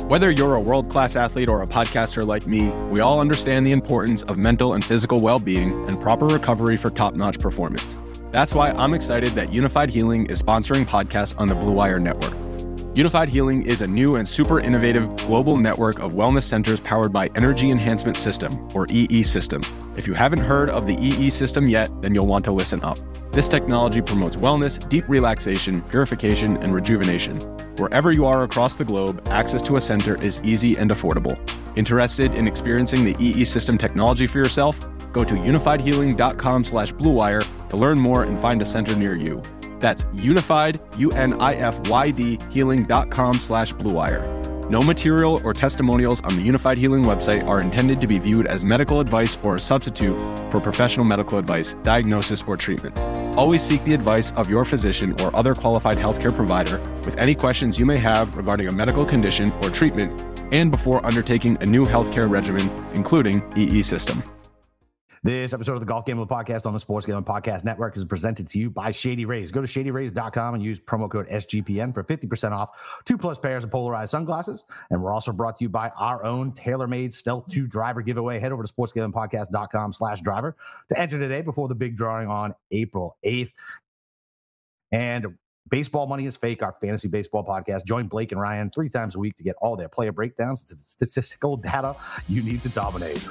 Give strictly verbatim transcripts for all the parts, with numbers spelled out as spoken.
Whether you're a world-class athlete or a podcaster like me, we all understand the importance of mental and physical well-being and proper recovery for top-notch performance. That's why I'm excited that Unified Healing is sponsoring podcasts on the Blue Wire Network. Unified Healing is a new and super innovative global network of wellness centers powered by Energy Enhancement System, or E E System. If you haven't heard of the E E System yet, then you'll want to listen up. This technology promotes wellness, deep relaxation, purification, and rejuvenation. Wherever you are across the globe, access to a center is easy and affordable. Interested in experiencing the E E System technology for yourself? Go to unified healing dot com slash blue wire to learn more and find a center near you. That's unified, U N I F Y D, healing.com slash blue wire. No material or testimonials on the Unified Healing website are intended to be viewed as medical advice or a substitute for professional medical advice, diagnosis, or treatment. Always seek the advice of your physician or other qualified healthcare provider with any questions you may have regarding a medical condition or treatment and before undertaking a new healthcare regimen, including E E System. This episode of the Golf Gambling Podcast on the Sports Gambling Podcast Network is presented to you by Shady Rays. Go to shady rays dot com and use promo code S G P N for fifty percent off two plus pairs of polarized sunglasses. And we're also brought to you by our own tailor-made Stealth two driver giveaway. Head over to sports gambling podcast dot com slash driver to enter today before the big drawing on April eighth. And Baseball Money is Fake, our fantasy baseball podcast. Join Blake and Ryan three times a week to get all their player breakdowns, statistical data you need to dominate.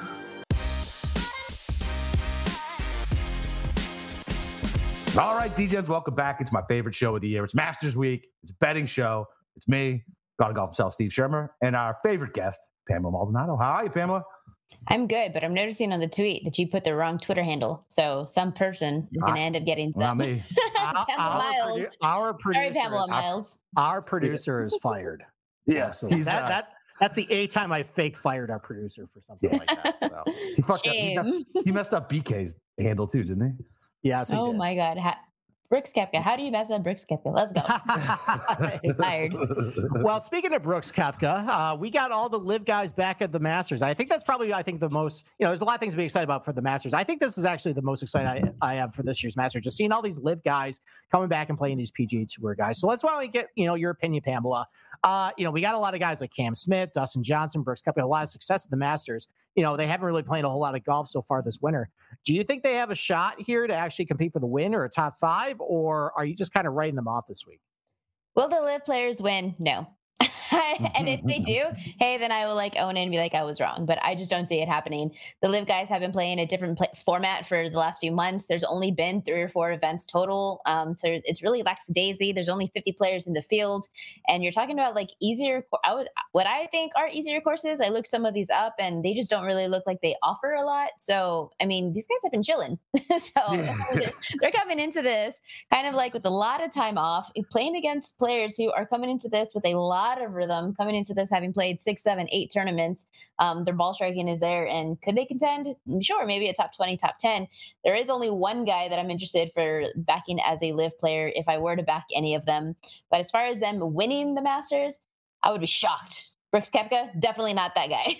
All right, D Js, welcome back. It's my favorite show of the year. It's Masters Week. It's a betting show. It's me, God of Golf himself, Steve Shermer, and our favorite guest, Pamela Maldonado. How are you, Pamela? I'm good, but I'm noticing on the tweet that you put the wrong Twitter handle. So some person is going to end up getting Not me. Pamela our, Miles. produ- our producer, Sorry, Pamela is, Miles. our producer is fired. Yeah, So he's, that, uh, that that's the eighth time I fake fired our producer for something Yeah. like that. So he, fucked up. He, Shame. messed, he messed up B K's handle too, didn't he? yes, he Oh did. my God. Ha- Brooks Koepka. How do you mess up Brooks Koepka? Let's go. Fired. Well, speaking of Brooks Koepka, uh, we got all the live guys back at the Masters. I think that's probably, I think the most, you know, there's a lot of things to be excited about for the Masters. I think this is actually the most excited I, I have for this year's Masters, just seeing all these live guys coming back and playing these P G A Tour guys. So let's why we get, you know, your opinion, Pamela. Uh, you know, we got a lot of guys like Cam Smith, Dustin Johnson, Brooks Koepka, a lot of success at the Masters. You know, they haven't really played a whole lot of golf so far this winter. Do you think they have a shot here to actually compete for the win or a top five, or are you just kind of writing them off this week? Will the live players win? No. And if they do, hey, then I will like own it and be like, I was wrong. But I just don't see it happening. The live guys have been playing a different play- format for the last few months. There's only been three or four events total. Um, so it's really lackadaisy. There's only fifty players in the field. And you're talking about like easier, I would, what I think are easier courses. I looked some of these up and they just don't really look like they offer a lot. So, I mean, these guys have been chilling. so Yeah. they're, they're coming into this kind of like with a lot of time off, playing against players who are coming into this with a lot of rhythm, coming into this having played six, seven, eight tournaments. Um, their ball striking is there. And could they contend? Sure, maybe a top twenty, top ten. There is only one guy that I'm interested for backing as a live player if I were to back any of them. But as far as them winning the Masters, I would be shocked. Brooks Koepka, definitely not that guy.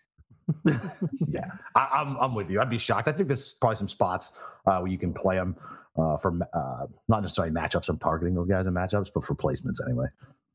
Yeah, I, I'm I'm with you. I'd be shocked. I think there's probably some spots uh, where you can play them uh, for uh, not necessarily matchups. I'm targeting those guys in matchups, but for placements anyway.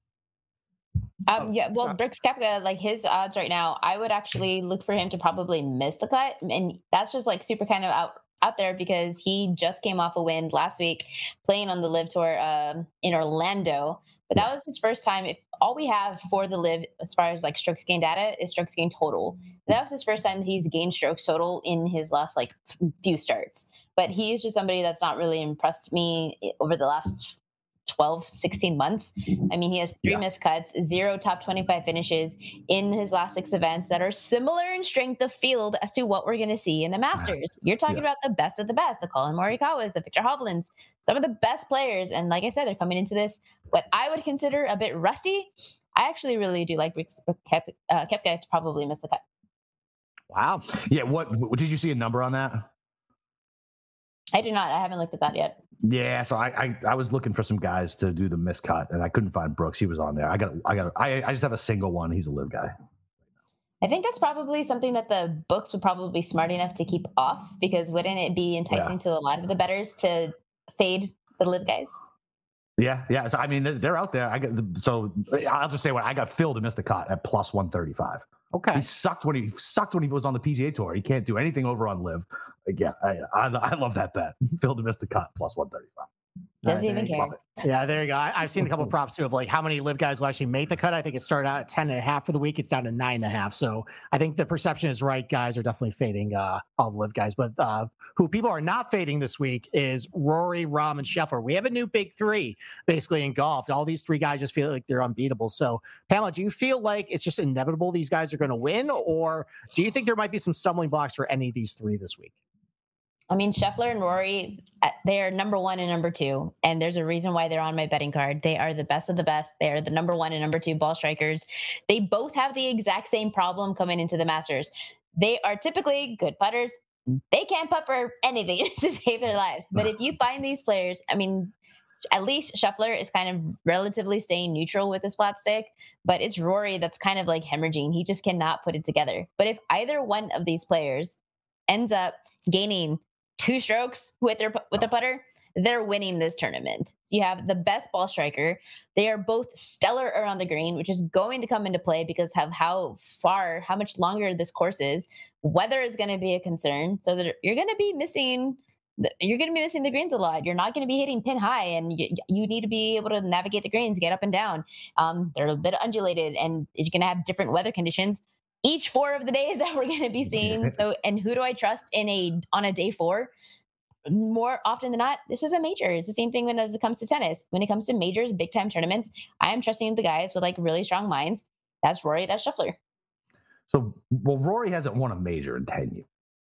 Um, Oh, yeah, well, so- Brooks Koepka, like his odds right now, I would actually look for him to probably miss the cut. And that's just like super kind of out out there because he just came off a win last week playing on the Live Tour um, in Orlando. But that was his first time. If all we have for the Live as far as like strokes gained data is strokes gained total. That was his first time that he's gained strokes total in his last like few starts. But he is just somebody that's not really impressed me over the last twelve, sixteen months. I mean, he has three Yeah. missed cuts, zero top twenty-five finishes in his last six events that are similar in strength of field as to what we're going to see in the Masters. You're talking Yes. about the best of the best, the Colin Morikawas, the Victor Hovlands, some of the best players. And like I said, they're coming into this, what I would consider a bit rusty. I actually really do like Brooks Koepka uh, Koepka to probably miss the cut. Wow. Yeah, what, what did you see a number on that? I do not. I haven't looked at that yet. Yeah, so I, I I was looking for some guys to do the miscut, and I couldn't find Brooks. He was on there. I got I got I I just have a single one. He's a live guy. I think that's probably something that the books would probably be smart enough to keep off, because wouldn't it be enticing to a lot of the bettors to fade the live guys? Yeah, yeah. So, I mean, they're, they're out there. I got so I'll just say what I got. Phil to miss the cut at plus one thirty-five. Okay, he sucked when he sucked when he was on the P G A Tour. He can't do anything over on Live. Again, I I, I love that bet. Phil to miss the cut plus one thirty-five. Doesn't even care. Yeah, there you go. I, I've seen a couple of props too of like how many live guys will actually make the cut. I think it started out at ten and a half for the week. It's down to nine and a half. So I think the perception is right. Guys are definitely fading uh, all the live guys. But uh, who people are not fading this week is Rory, Rahm, and Scheffler. We have a new big three basically in golf. All these three guys just feel like they're unbeatable. So Pamela, do you feel like it's just inevitable these guys are going to win? Or do you think there might be some stumbling blocks for any of these three this week? I mean, Scheffler and Rory, they are number one and number two. And there's a reason why they're on my betting card. They are the best of the best. They are the number one and number two ball strikers. They both have the exact same problem coming into the Masters. They are typically good putters. They can't putt for anything to save their lives. But if you find these players, I mean, at least Scheffler is kind of relatively staying neutral with his flat stick, but it's Rory that's kind of like hemorrhaging. He just cannot put it together. But if either one of these players ends up gaining two strokes with their with the putter, they're winning this tournament. You have the best ball striker. They are both stellar around the green, which is going to come into play because of how far, how much longer this course is. Weather is going to be a concern, so that you're going to be missing. The, you're going to be missing the greens a lot. You're not going to be hitting pin high, and you, you need to be able to navigate the greens, get up and down. Um, they're a bit undulated, and you're going to have different weather conditions each four of the days that we're going to be seeing. So, and who do I trust in a on a day four? More often than not, this is a major. It's the same thing when as it comes to tennis. When it comes to majors, big time tournaments, I am trusting the guys with like really strong minds. That's Rory, that's Scheffler. So, well, Rory hasn't won a major in ten years.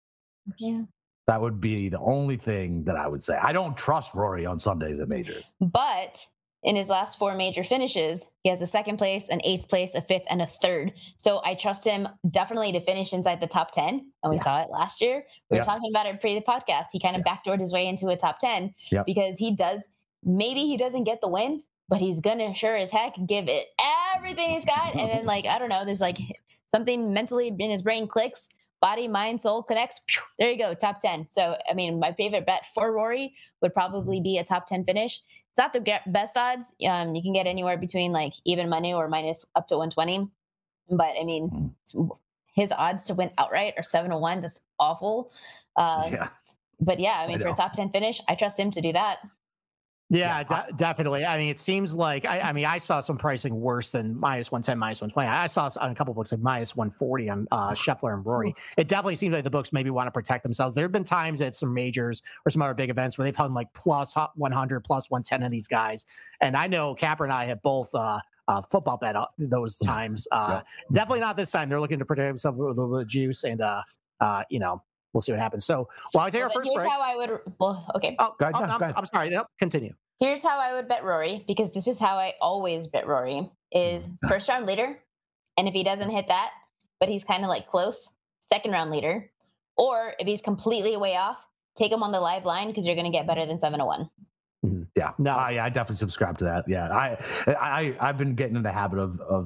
Yeah. That would be the only thing that I would say. I don't trust Rory on Sundays at majors. But in his last four major finishes, he has a second place, an eighth place, a fifth, and a third. So I trust him definitely to finish inside the top ten. And we yeah. saw it last year. We yeah. were talking about it pre the podcast. He kind of yeah. backdoored his way into a top ten yep. because he does, maybe he doesn't get the win, but he's going to sure as heck give it everything he's got. And then like, I don't know, there's like something mentally in his brain clicks, body, mind, soul connects. There you go. Top ten. So, I mean, my favorite bet for Rory would probably be a top ten finish. It's not the best odds. Um, you can get anywhere between like even money or minus up to one twenty. But I mean, his odds to win outright are seven to one. That's awful. Uh, yeah. But yeah, I mean, I for a top ten finish, I trust him to do that. Yeah, yeah. De- definitely. I mean, it seems like, I, I mean, I saw some pricing worse than minus one ten, minus one twenty. I saw on a couple of books like minus one forty on uh, Scheffler and Rory. It definitely seems like the books maybe want to protect themselves. There have been times at some majors or some other big events where they've held like plus one hundred, plus one ten of these guys. And I know Capper and I have both uh, uh, football bet those times. Uh, yeah. Definitely not this time. They're looking to protect themselves with a little bit of juice and, uh, uh, you know, we'll see what happens. So while I take well, our first here's break. how I would, well, okay. Oh, go ahead, oh, no, I'm, go ahead. I'm sorry. No, continue. Here's how I would bet Rory, because this is how I always bet Rory, is first round leader. And if he doesn't hit that, but he's kind of like close, second round leader. Or if he's completely way off, take him on the live line because you're going to get better than seven to one. Mm-hmm. Yeah. No, uh, yeah, I definitely subscribe to that. Yeah. I, I, I've been getting in the habit of, of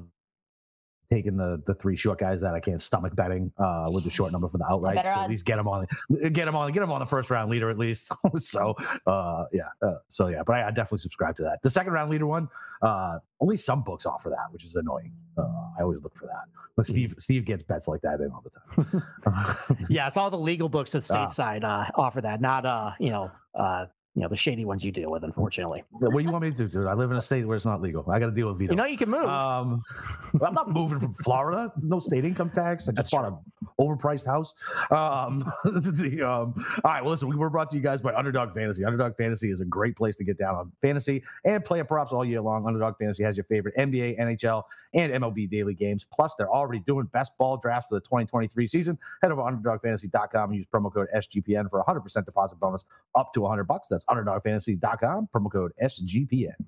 taking the the three short guys that I can't stomach betting uh, with the short number for the outright. To at least get them on, get them on, get them on the first round leader at least. so uh, yeah, uh, so yeah, but I, I definitely subscribe to that. The second round leader one, uh, only some books offer that, which is annoying. Uh, I always look for that. But Steve, Steve gets bets like that in all the time. Yes, all the legal books at stateside uh, offer that, not uh, you know. Uh, You know, the shady ones you deal with, unfortunately. What do you want me to do, dude? I live in a state where it's not legal. I got to deal with veto. You know, you can move. Um, I'm not moving from Florida. No state income tax. I just bought an overpriced house. Um, the, um, all right. Well, listen, we were brought to you guys by Underdog Fantasy. Underdog Fantasy is a great place to get down on fantasy and player props all year long. Underdog Fantasy has your favorite N B A, N H L, and M L B daily games. Plus, they're already doing best ball drafts for the twenty twenty-three season. Head over to underdog fantasy dot com and use promo code S G P N for a one hundred percent deposit bonus up to one hundred bucks. That's underdog fantasy dot com, promo code S G P N.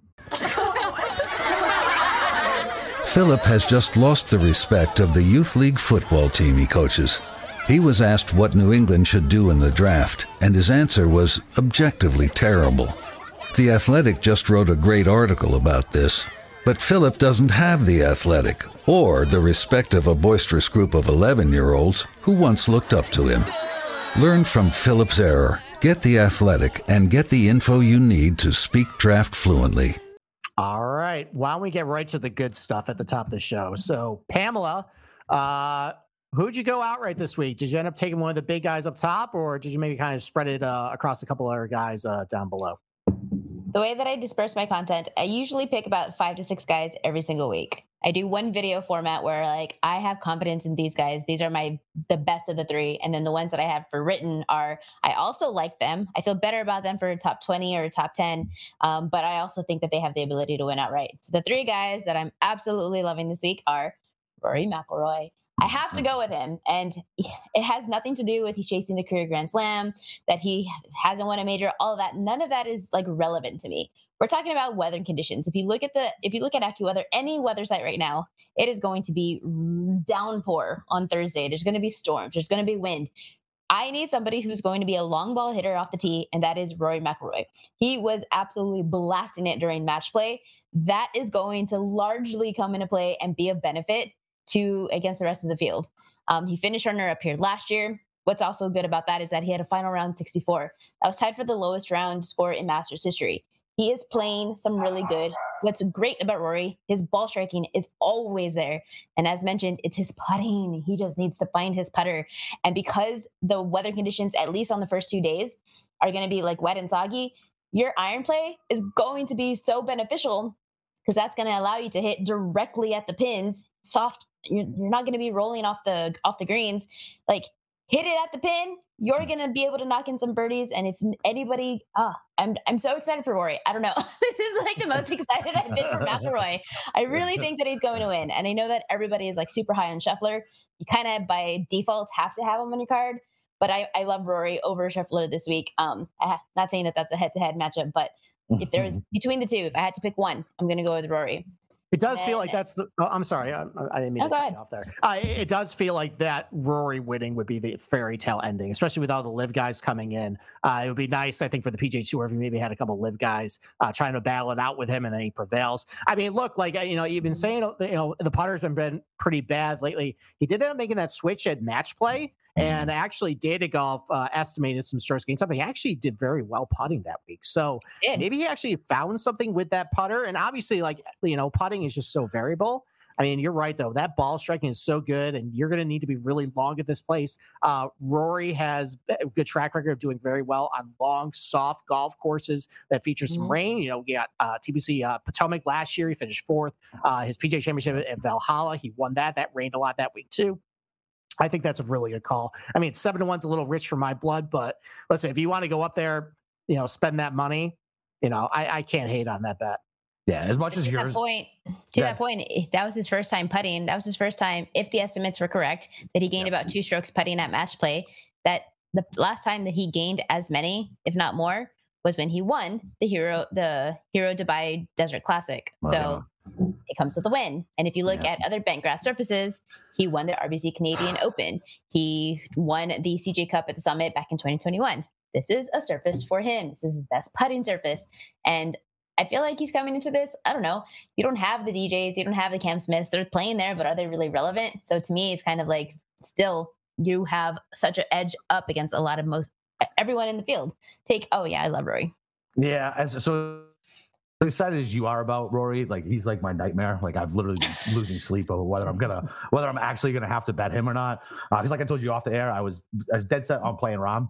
Philip has just lost the respect of the youth league football team he coaches. He was asked what New England should do in the draft, and his answer was objectively terrible. The Athletic just wrote a great article about this, but Philip doesn't have the Athletic or the respect of a boisterous group of eleven-year-olds who once looked up to him. Learn from Philip's error. Get The Athletic and get the info you need to speak draft fluently. All right. Why don't we get right to the good stuff at the top of the show? So, Pamela, uh, who'd you go outright this week? Did you end up taking one of the big guys up top, or did you maybe kind of spread it uh, across a couple other guys uh, down below? The way that I disperse my content, I usually pick about five to six guys every single week. I do one video format where like I have confidence in these guys. These are my the best of the three. And then the ones that I have for written are I also like them. I feel better about them for top twenty or top ten. Um, but I also think that they have the ability to win outright. So the three guys that I'm absolutely loving this week are Rory McIlroy. I have to go with him. And it has nothing to do with he's chasing the career Grand Slam, that he hasn't won a major, all of that. None of that is like relevant to me. We're talking about weather conditions. If you look at the, if you look at AccuWeather, any weather site right now, it is going to be downpour on Thursday. There's going to be storms. There's going to be wind. I need somebody who's going to be a long ball hitter off the tee, and that is Rory McIlroy. He was absolutely blasting it during match play. That is going to largely come into play and be of benefit to against the rest of the field. Um, he finished runner up here last year. What's also good about that is that he had a final round sixty-four. That was tied for the lowest round score in Masters history. He is playing some really good. What's great about Rory, his ball striking is always there. And as mentioned, it's his putting. He just needs to find his putter. And because the weather conditions, at least on the first two days, are going to be like wet and soggy, your iron play is going to be so beneficial because that's going to allow you to hit directly at the pins, soft. You're, you're not going to be rolling off the off the greens. Like, hit it at the pin, you're going to be able to knock in some birdies. And if anybody, ah, I'm I'm so excited for Rory. I don't know. This is like the most excited I've been for McIlroy. I really think that he's going to win. And I know that everybody is like super high on Scheffler. You kind of by default have to have him on your card. But I, I love Rory over Scheffler this week. Um, I, not saying that that's a head-to-head matchup, but if there was between the two, if I had to pick one, I'm going to go with Rory. It does feel like that's the. Oh, I'm sorry, I, I didn't mean no, to cut you off there. Uh, it, it does feel like that Rory winning would be the fairy tale ending, especially with all the live guys coming in. Uh, it would be nice, I think, for the P G A Tour if he maybe had a couple live guys uh, trying to battle it out with him, and then he prevails. I mean, look, like you know, you've been saying, you know, the putter's been been pretty bad lately. He did end up making that switch at match play. And actually, Data Golf uh, estimated some strokes gained. Something he actually did very well putting that week. So maybe he actually found something with that putter. And obviously, like, you know, putting is just so variable. I mean, you're right, though. That ball striking is so good, and you're going to need to be really long at this place. Uh, Rory has a good track record of doing very well on long, soft golf courses that feature some mm-hmm. rain. You know, we got uh, T B C uh, Potomac last year. He finished fourth. Uh, his P G A Championship at Valhalla, he won that. That rained a lot that week, too. I think that's a really good call. I mean, seven to one's a little rich for my blood, but listen, if you want to go up there, you know, spend that money, you know, I, I can't hate on that bet. Yeah, as much to as yours. That point, to yeah. that point, that was his first time putting. That was his first time, if the estimates were correct, that he gained yeah. about two strokes putting at match play. That the last time that he gained as many, if not more, was when he won the Hero, the Hero Dubai Desert Classic. Oh, so. Yeah. It comes with a win. And if you look yeah. at other bent grass surfaces, he won the R B C Canadian Open. He won the C J Cup at the Summit back in twenty twenty-one. This is a surface for him. This is his best putting surface. And I feel like he's coming into this. I don't know. You don't have the D Js. You don't have the Cam Smiths. They're playing there, but are they really relevant? So to me, it's kind of like still you have such an edge up against a lot of most everyone in the field. Take, oh yeah, I love Rory. Yeah. As, so as excited as you are about Rory, like he's like my nightmare. Like I've literally been losing sleep over whether I'm gonna, whether I'm actually gonna have to bet him or not. Because uh, like I told you off the air, I was, I was dead set on playing Rahm,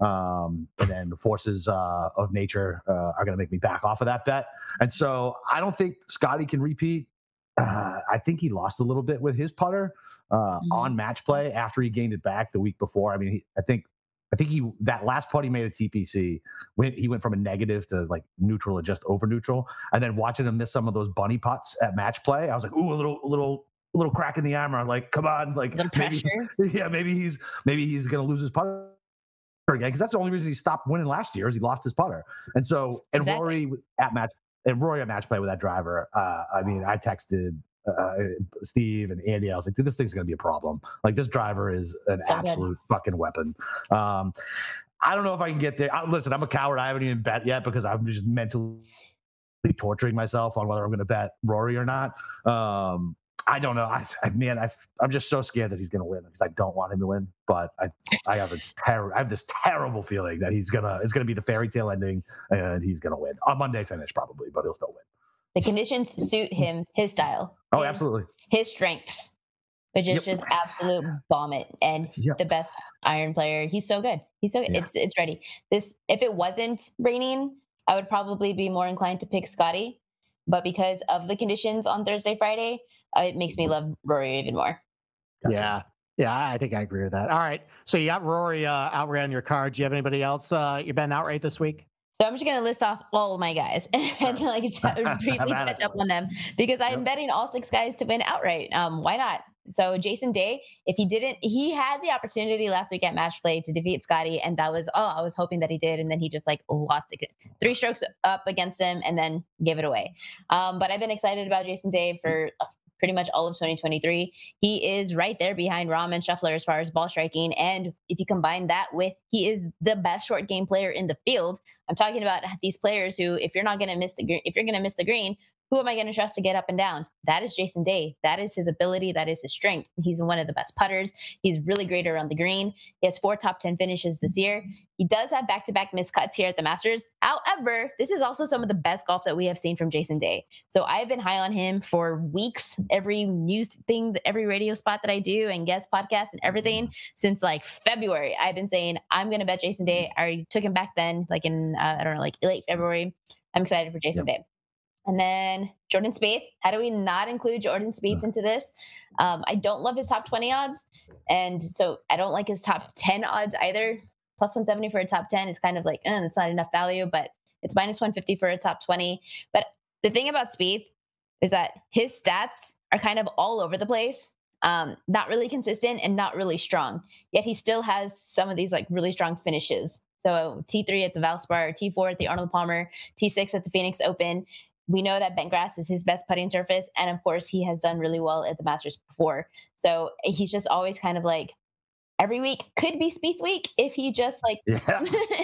um, and then the forces uh, of nature uh, are gonna make me back off of that bet. And so I don't think Scotty can repeat. Uh, I think he lost a little bit with his putter uh, mm-hmm. on match play after he gained it back the week before. I mean, he, I think. I think he that last putt he made at T P C, when he went from a negative to like neutral or just over neutral, and then watching him miss some of those bunny putts at match play, I was like, ooh, a little, a little, a little crack in the armor. I'm like, come on, like maybe, yeah, maybe he's maybe he's gonna lose his putter again because that's the only reason he stopped winning last year is he lost his putter. And so, and exactly. Rory at match and Rory at match play with that driver. Uh, I mean, I texted. Uh, Steve and Andy, I was like, dude, this thing's gonna be a problem. Like this driver is an so absolute good. fucking weapon. Um, I don't know if I can get there. I, listen, I'm a coward. I haven't even bet yet because I'm just mentally torturing myself on whether I'm gonna bet Rory or not. Um, I don't know. I, I man, I, I'm just so scared that he's going to win because I don't want him to win. But I, I have this ter- I have this terrible feeling that he's gonna it's gonna be the fairy tale ending and he's gonna win. A Monday finish probably, but he'll still win. The conditions suit him, his style. Oh, his, absolutely. His strengths, which is yep. just absolute vomit, and yep. the best iron player. He's so good. He's so good. Yeah. It's it's ready. This if it wasn't raining, I would probably be more inclined to pick Scotty, but because of the conditions on Thursday, Friday, uh, it makes me love Rory even more. Gotcha. Yeah. Yeah, I think I agree with that. All right. So you got Rory uh, outright on your card. Do you have anybody else uh, you've been outright this week? So I'm just going to list off all of my guys and like briefly touch up on them because I'm yep. betting all six guys to win outright. Um, why not? So Jason Day, if he didn't, he had the opportunity last week at match play to defeat Scotty. And that was, oh, I was hoping that he did. And then he just like lost it. Three strokes up against him and then gave it away. Um, but I've been excited about Jason Day for pretty much all of twenty twenty-three. He is right there behind Rahm and Scheffler as far as ball striking. And if you combine that with, he is the best short game player in the field. I'm talking about these players who, if you're not going to miss the green, if you're going to miss the green, who am I going to trust to get up and down? That is Jason Day. That is his ability. That is his strength. He's one of the best putters. He's really great around the green. He has four top ten finishes this year. He does have back-to-back missed cuts here at the Masters. However, this is also some of the best golf that we have seen from Jason Day. So I've been high on him for weeks. Every news thing, every radio spot that I do and guest podcasts and everything since like February, I've been saying, I'm going to bet Jason Day. I already took him back then, like in, uh, I don't know, like late February. I'm excited for Jason yep. Day. And then Jordan Spieth. How do we not include Jordan Spieth into this? Um, I don't love his top twenty odds. And so I don't like his top ten odds either. Plus one seventy for a top ten is kind of like, eh, it's not enough value, but it's minus one fifty for a top twenty. But the thing about Spieth is that his stats are kind of all over the place. Um, not really consistent and not really strong. Yet he still has some of these like really strong finishes. So T three at the Valspar, T four at the Arnold Palmer, T six at the Phoenix Open. We know that bent grass is his best putting surface. And of course, he has done really well at the Masters before. So he's just always kind of like, every week could be Spieth week if he just like, yeah.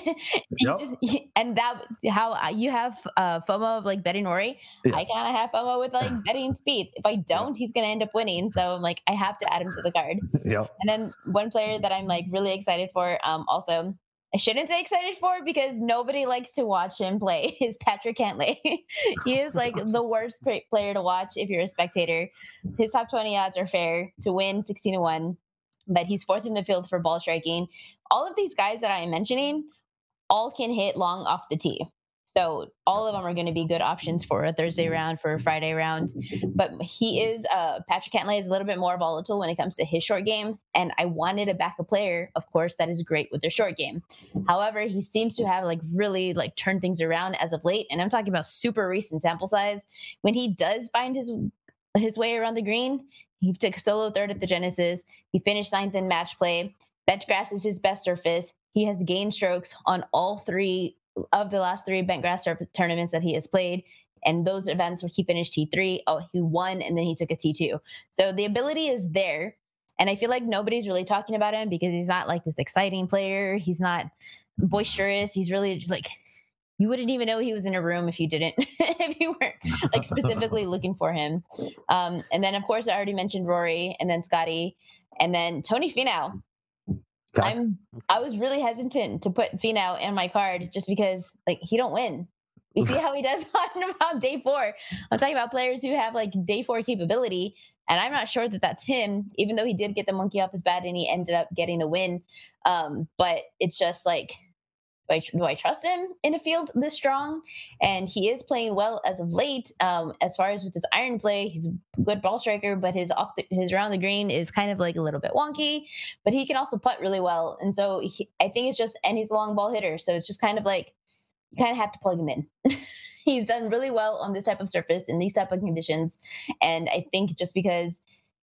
yep. just, and that, how you have uh, FOMO of like betting Rory. Yeah. I kind of have FOMO with like betting Spieth. If I don't, yeah. he's going to end up winning. So I'm like, I have to add him to the card. Yep. And then one player that I'm like really excited for um, also, I shouldn't say excited for because nobody likes to watch him play is Patrick Cantlay. He is like the worst player to watch if you're a spectator. His top twenty odds are fair to win sixteen to one, but he's fourth in the field for ball striking. All of these guys that I am mentioning all can hit long off the tee. So all of them are going to be good options for a Thursday round, for a Friday round. But he is, uh, Patrick Cantlay is a little bit more volatile when it comes to his short game. And I wanted a backup player, of course, that is great with their short game. However, he seems to have like really like turned things around as of late. And I'm talking about super recent sample size. When he does find his his way around the green, he took a solo third at the Genesis. He finished ninth in match play. Bent grass is his best surface. He has gained strokes on all three of the last three bent grass tournaments that he has played. And those events where he finished T three, oh, he won, and then he took a T two. So the ability is there. And I feel like nobody's really talking about him because he's not like this exciting player. He's not boisterous. He's really like, you wouldn't even know he was in a room if you didn't, if you weren't like specifically looking for him. Um, and then of course I already mentioned Rory and then Scotty and then Tony Finau. Okay. I'm, I was really hesitant to put Finau in my card just because like he don't win. We see how he does on about day four. I'm talking about players who have like day four capability. And I'm not sure that that's him, even though he did get the monkey off his bat and he ended up getting a win. Um, but it's just like, do I, do I trust him in a field this strong? And he is playing well as of late. Um, as far as with his iron play, he's a good ball striker, but his off the, his around the green is kind of like a little bit wonky. But he can also putt really well, and so he, I think it's just, and he's a long ball hitter, so it's just kind of like you kind of have to plug him in. He's done really well on this type of surface in these type of conditions, and I think just because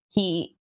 he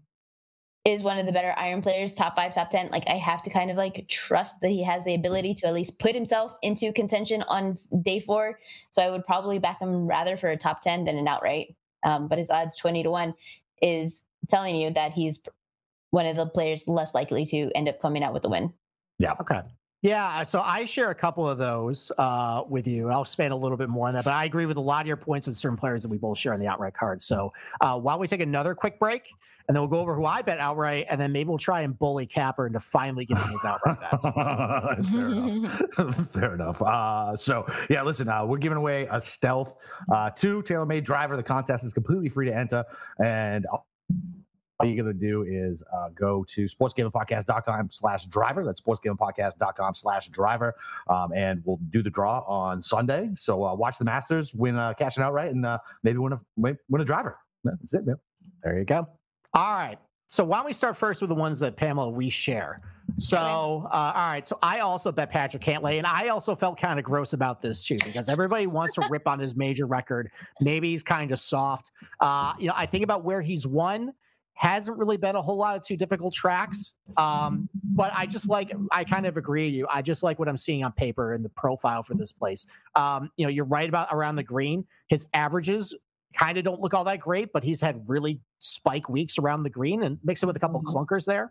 is one of the better iron players, top five, top ten. Like I have to kind of like trust that he has the ability to at least put himself into contention on day four. So I would probably back him rather for a top ten than an outright. Um, but his odds twenty to one is telling you that he's one of the players less likely to end up coming out with a win. Yeah. Okay. Yeah, so I share a couple of those uh, with you. I'll expand a little bit more on that, but I agree with a lot of your points on certain players that we both share on the outright card. So uh, why don't we take another quick break, and then we'll go over who I bet outright, and then maybe we'll try and bully Capper into finally getting his outright bets. Fair enough. Fair enough. Uh, so, yeah, listen, uh, we're giving away a Stealth uh, two TaylorMade driver. The contest is completely free to enter, and I'll all you're going to do is uh, go to sportsgamblingpodcast.com slash driver. That's sportsgamblingpodcast.com slash driver. Um, and we'll do the draw on Sunday. So uh, watch the Masters, win uh, cash and outright, and uh, maybe win a, win a driver. That's it, man. There you go. All right. So why don't we start first with the ones that, Pamela, we share. So, uh, all right. So I also bet Patrick Cantlay, and I also felt kind of gross about this too, because everybody wants to rip on his major record. Maybe he's kind of soft. Uh, you know, I think about where he's won. Hasn't really been a whole lot of too difficult tracks. Um, but I just like, I kind of agree with you. I just like what I'm seeing on paper in the profile for this place. Um, you know, you're right about around the green. His averages kind of don't look all that great, but he's had really spike weeks around the green and mix it with a couple mm-hmm. of clunkers there.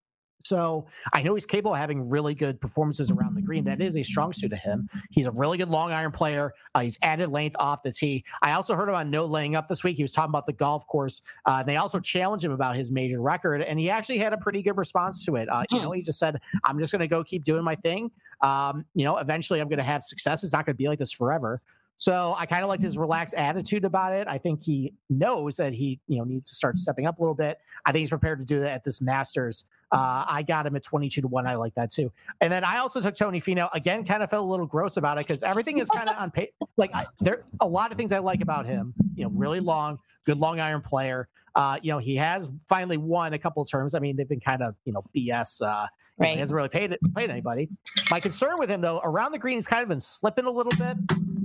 So I know he's capable of having really good performances around the green. That is a strong suit of him. He's a really good long iron player. Uh, he's added length off the tee. I also heard him on No Laying Up this week. He was talking about the golf course. Uh, they also challenged him about his major record, and he actually had a pretty good response to it. Uh, you know, he just said, I'm just going to go keep doing my thing. Um, you know, eventually I'm going to have success. It's not going to be like this forever. So I kind of liked his relaxed attitude about it. I think he knows that he, you know, needs to start stepping up a little bit. I think he's prepared to do that at this Masters. Uh, I got him at twenty-two to one. I like that too. And then I also took Tony Finau. Again, kind of felt a little gross about it because everything is kind of on paper. Like I, there, a lot of things I like about him. You know, really long, good long iron player. Uh, you know, he has finally won a couple of terms. I mean, they've been kind of, you know, B S. Uh, right. He hasn't really paid paid anybody. My concern with him though, around the green, he's kind of been slipping a little bit.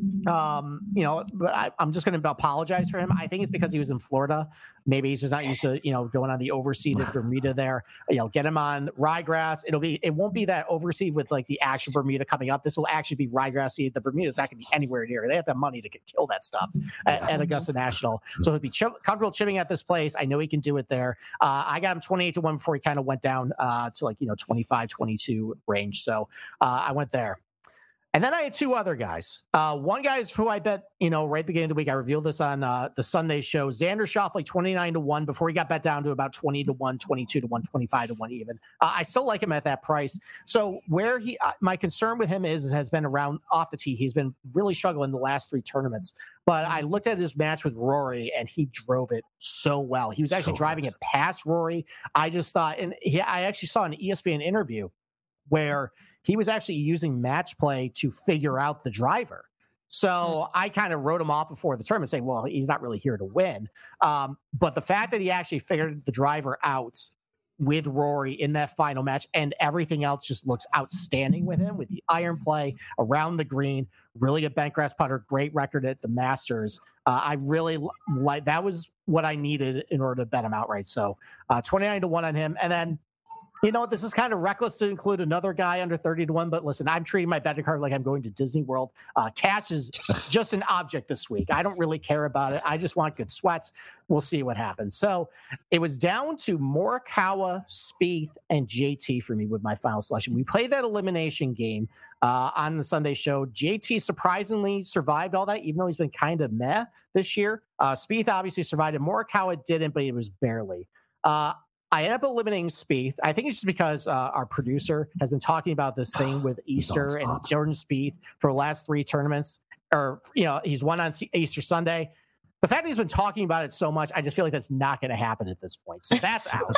Um, you know, but I, I'm just going to apologize for him. I think it's because he was in Florida. Maybe he's just not used to, you know, going on the overseeded Bermuda there. You know, get him on ryegrass. It'll be, it won't be that overseed with like the actual Bermuda coming up. This will actually be ryegrass seed. The Bermuda's not going to be anywhere near. They have the money to kill that stuff at, at Augusta National. So he'll be ch- comfortable chipping at this place. I know he can do it there. Uh, I got him twenty-eight to one before he kind of went down uh, to like, you know, twenty-five, twenty-two range. So uh, I went there. And then I had two other guys. Uh, one guy is who I bet, you know, right at the beginning of the week. I revealed this on uh, the Sunday show. Xander Schauffele, twenty-nine to one before he got bet down to about twenty to one, twenty-two to one, twenty-five to one even. Uh, I still like him at that price. So where he, uh, my concern with him is, has been around off the tee. He's been really struggling the last three tournaments. But I looked at his match with Rory, and he drove it so well. He was actually so driving nice. it past Rory. I just thought, and he, I actually saw an E S P N interview where he was actually using match play to figure out the driver. So mm-hmm. I kind of wrote him off before the tournament saying, well, he's not really here to win. Um, but the fact that he actually figured the driver out with Rory in that final match and everything else just looks outstanding with him, with the iron play around the green, really good bentgrass putter, great record at the Masters. Uh, I really like, that was what I needed in order to bet him outright. So uh, twenty-nine to one on him. And then, you know, this is kind of reckless to include another guy under thirty to one, but listen, I'm treating my betting card like I'm going to Disney World. Uh, cash is just an object this week. I don't really care about it. I just want good sweats. We'll see what happens. So it was down to Morikawa, Spieth, and J T for me with my final selection. We played that elimination game uh, on the Sunday show. J T surprisingly survived all that, even though he's been kind of meh this year. Uh, Spieth obviously survived, and Morikawa didn't, but it was barely. Uh, I ended up eliminating Spieth. I think it's just because uh, our producer has been talking about this thing with Easter and Jordan Spieth for the last three tournaments. Or, you know, he's won on Easter Sunday. The fact that he's been talking about it so much, I just feel like that's not going to happen at this point. So that's out.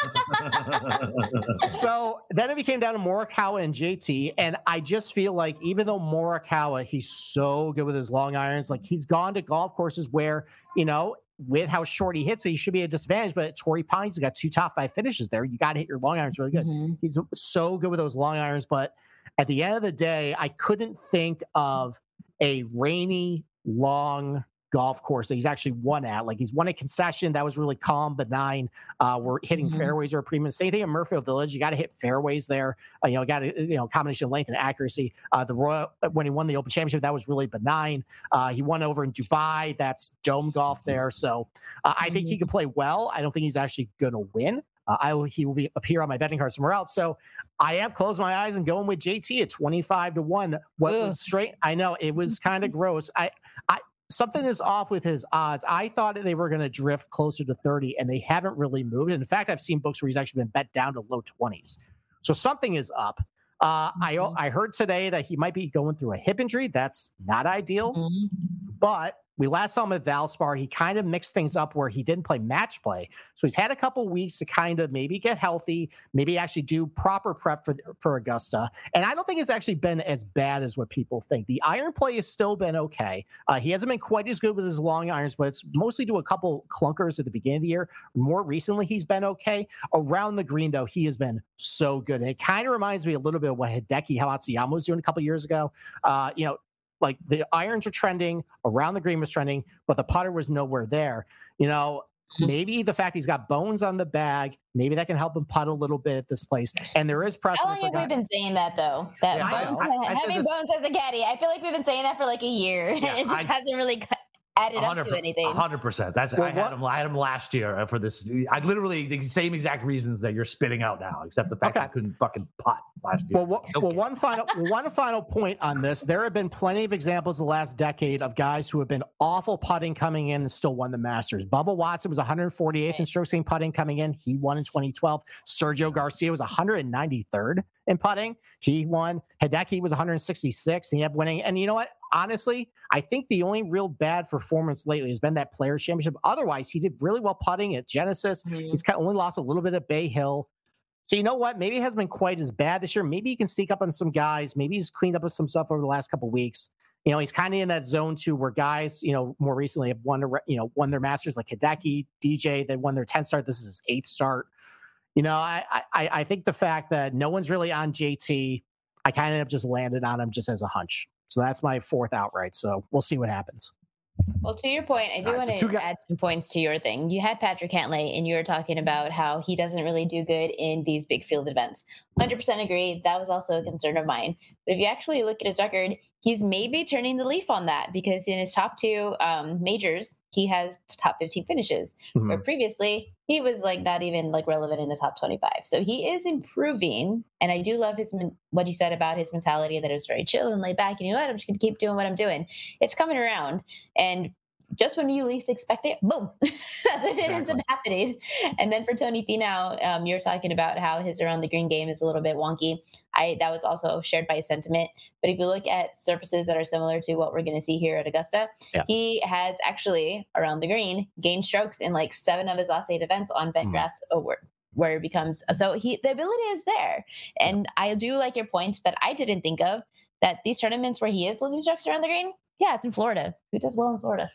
So then it became down to Morikawa and J T. And I just feel like even though Morikawa, he's so good with his long irons, like he's gone to golf courses where, you know, with how short he hits it, he should be at a disadvantage. But Torrey Pines has got two top five finishes there. You got to hit your long irons really good. Mm-hmm. He's so good with those long irons. But at the end of the day, I couldn't think of a rainy, long golf course that he's actually won at. Like he's won a concession that was really calm, benign. Uh, we're hitting mm-hmm. fairways are a premium. Same thing in Murfield Village. You got to hit fairways there. Uh, you know, got to, you know, combination of length and accuracy. Uh, the Royal, when he won the Open Championship, that was really benign. Uh, he won over in Dubai. That's dome golf there. So uh, I think he can play well. I don't think he's actually going to win. uh, I will, he will be appear on my betting card somewhere else. So I am closing my eyes and going with J T at twenty-five to one. What Ugh. was straight? I know it was kind of gross. I, I, something is off with his odds. I thought they were going to drift closer to thirty, and they haven't really moved. And in fact, I've seen books where he's actually been bet down to low twenties. So something is up. Uh, I I heard today that he might be going through a hip injury. That's not ideal, Mm-hmm. but we last saw him at Valspar. He kind of mixed things up where he didn't play match play. So he's had a couple weeks to kind of maybe get healthy, maybe actually do proper prep for, for Augusta. And I don't think it's actually been as bad as what people think. The iron play has still been okay. Uh, he hasn't been quite as good with his long irons, but it's mostly to a couple clunkers at the beginning of the year. More recently, he's been okay. Around the green, though, he has been so good. And it kind of reminds me a little bit of what Hideki Matsuyama was doing a couple years ago. Uh, you know, like the irons are trending, around the green was trending, but the putter was nowhere there. You know, maybe the fact he's got bones on the bag, maybe that can help him putt a little bit at this place. And there is How precedent. long have we been saying that though? That Yeah, I Bones, know. I- I said having this- Bones as a caddy. I feel like we've been saying that for like a year. Yeah, it just I- hasn't really cut- added up to anything. A hundred percent. That's Well, I had what- him. I had him last year for this. I literally the same exact reasons that you're spitting out now, except the fact Okay. that I couldn't fucking putt last year. Well, what, well, one final one final point on this. There have been plenty of examples the last decade of guys who have been awful putting coming in and still won the Masters. Bubba Watson was one hundred forty-eighth in strokes gained putting coming in. He won in twenty twelve. Sergio Garcia was one hundred ninety-third in putting. He won. Hideki was one hundred sixty-sixth. And he ended up winning. And you know what? Honestly, I think the only real bad performance lately has been that Players Championship. Otherwise, he did really well putting at Genesis. Mhm. He's kind of only lost a little bit at Bay Hill. So you know what? Maybe it hasn't been quite as bad this year. Maybe he can sneak up on some guys. Maybe he's cleaned up with some stuff over the last couple of weeks. You know, he's kind of in that zone too, where guys, you know, more recently have won, you know, won their Masters like Hideki, D J. They won their tenth start. This is his eighth start. You know, I I, I think the fact that no one's really on J T, I kind of just landed on him just as a hunch. So that's my fourth outright. So we'll see what happens. Well, to your point, I do All right, want so to two guy- add some points to your thing. You had Patrick Cantlay, and you were talking about how he doesn't really do good in these big field events. one hundred percent agree. That was also a concern of mine. But if you actually look at his record, he's maybe turning the leaf on that, because in his top two um, majors, he has top fifteen finishes. Mhm. Where previously he was like not even like relevant in the top twenty-five. So he is improving, and I do love his men- what you said about his mentality, that it was very chill and laid back. And you know what? I'm just going to keep doing what I'm doing. It's coming around, and just when you least expect it, boom, that's when it ends up Exactly. happening. And then for Tony Finau, um, you're talking about how his around the green game is a little bit wonky. I that was also shared by sentiment. But if you look at surfaces that are similar to what we're going to see here at Augusta, Yeah. he has actually around the green gained strokes in like seven of his last eight events on bent Hmm. grass over. Where it becomes so he the ability is there. And I do like your point that I didn't think of, that these tournaments where he is losing strokes around the green, yeah, it's in Florida. Who does well in Florida?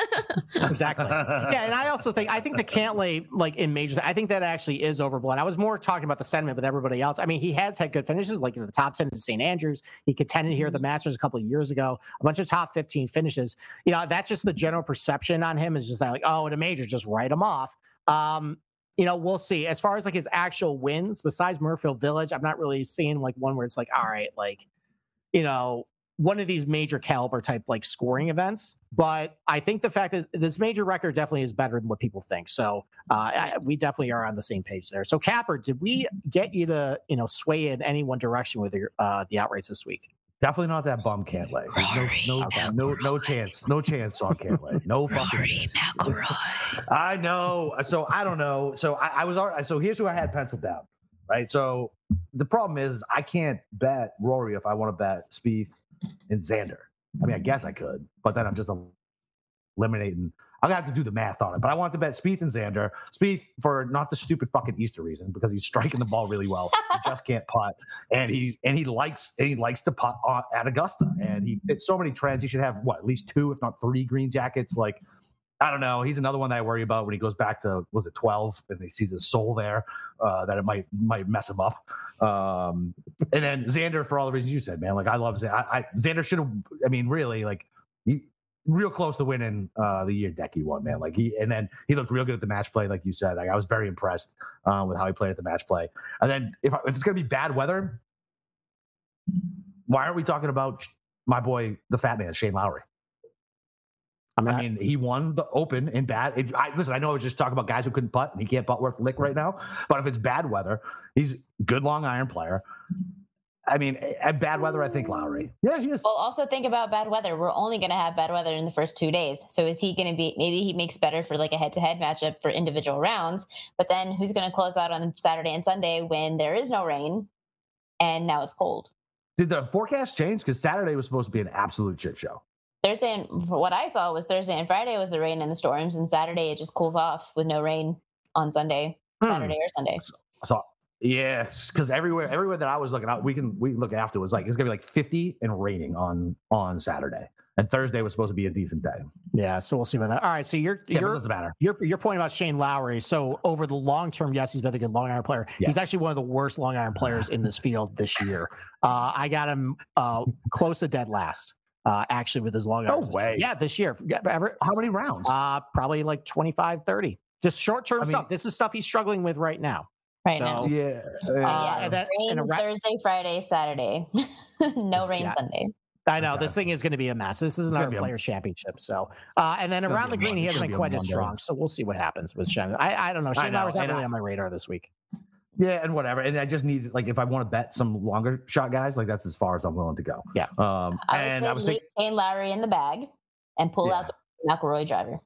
Exactly. Yeah, and I also think I think the Cantlay, like in majors, I think that actually is overblown. I was more talking about the sentiment with everybody else. I mean, he has had good finishes, like in the top ten at Saint Andrews. He contended here at the Masters a couple of years ago. A bunch of top fifteen finishes. You know, that's just the general perception on him, is just that like, oh, in a major, just write him off. Um, you know, we'll see. As far as like his actual wins, besides Murfield Village, I'm not really seeing like one where it's like, all right, like, you know, one of these major caliber type like scoring events. But I think the fact is this major record definitely is better than what people think. So uh, I, we definitely are on the same page there. So Capper, did we get you to, you know, sway in any one direction with your, uh, the outrights this week? Definitely not that bum Cantlay. There's no, no, no, no chance. No chance on Cantlay. No fucking chance. I know. So I don't know. So I, I was already, so here's who I had penciled down. Right. So the problem is I can't bet Rory if I want to bet Spieth and Xander. I mean, I guess I could, but then I'm just eliminating. I'm gonna have to do the math on it. But I want to bet Spieth and Xander. Spieth for not the stupid fucking Easter reason, because he's striking the ball really well. He just can't putt, and he and he likes and he likes to putt on, at Augusta. And he it's so many trends. He should have what at least two, if not three, green jackets. Like I don't know. He's another one that I worry about when he goes back to was it twelve and he sees his soul there, uh, that it might might mess him up. Um, and then Xander for all the reasons you said, man. Like I love Xander. I, I, Xander should have. I mean, really, like he real close to winning uh, the year Decky won, man. Like he and then he looked real good at the match play, like you said. Like I was very impressed uh, with how he played at the match play. And then if, if it's gonna be bad weather, why aren't we talking about my boy, the fat man, Shane Lowry? I mean, I mean, he won the Open in bad. It, I, listen, I know I was just talking about guys who couldn't putt, and he can't putt worth a lick right now. But if it's bad weather, he's a good long iron player. I mean, at bad weather, I think Lowry. Yeah, he is. Well, also think about bad weather. We're only going to have bad weather in the first two days. So is he going to be, maybe he makes better for like a head-to-head matchup for individual rounds, but then who's going to close out on Saturday and Sunday when there is no rain and now it's cold? Did the forecast change? Because Saturday was supposed to be an absolute shit show. Thursday, and what I saw was Thursday and Friday was the rain and the storms, and Saturday it just cools off with no rain on Sunday, Hmm. Saturday or Sunday. So yeah, because everywhere, everywhere that I was looking out, we can we look after was like it's gonna be like fifty and raining on on Saturday, and Thursday was supposed to be a decent day. yeah. So we'll see about that. All right. So you're Yeah, but it you're doesn't matter. Your your point about Shane Lowry. So over the long term, yes, he's been a good long iron player. Yeah. He's actually one of the worst long iron players in this field this year. Uh, I got him uh, close to dead last. Uh, actually, with his long No irons. way. Yeah, this year. Yeah, ever- How many rounds? Uh, probably like twenty-five, thirty. Just short term I mean- stuff. This is stuff he's struggling with right now. Right so, now. yeah, Uh, yeah, and that- rain and a ra- Thursday, Friday, Saturday. No rain Yeah. Sunday. I know Okay. this thing is going to be a mess. This isn't It's our gonna be a- Players Championship. So, uh, and then It's gonna around be the a green, Mon- he it's hasn't gonna been be a quite as Monday. strong. So we'll see what happens with Shane. I, I don't know. Shane know, Lowry's not and really I- on my radar this week. yeah, and whatever. And I just need like if I want to bet some longer shot guys, like that's as far as I'm willing to go. Yeah. Um, I and would I say was leave thinking. Shane Lowry in the bag and pull Yeah. out the McElroy driver.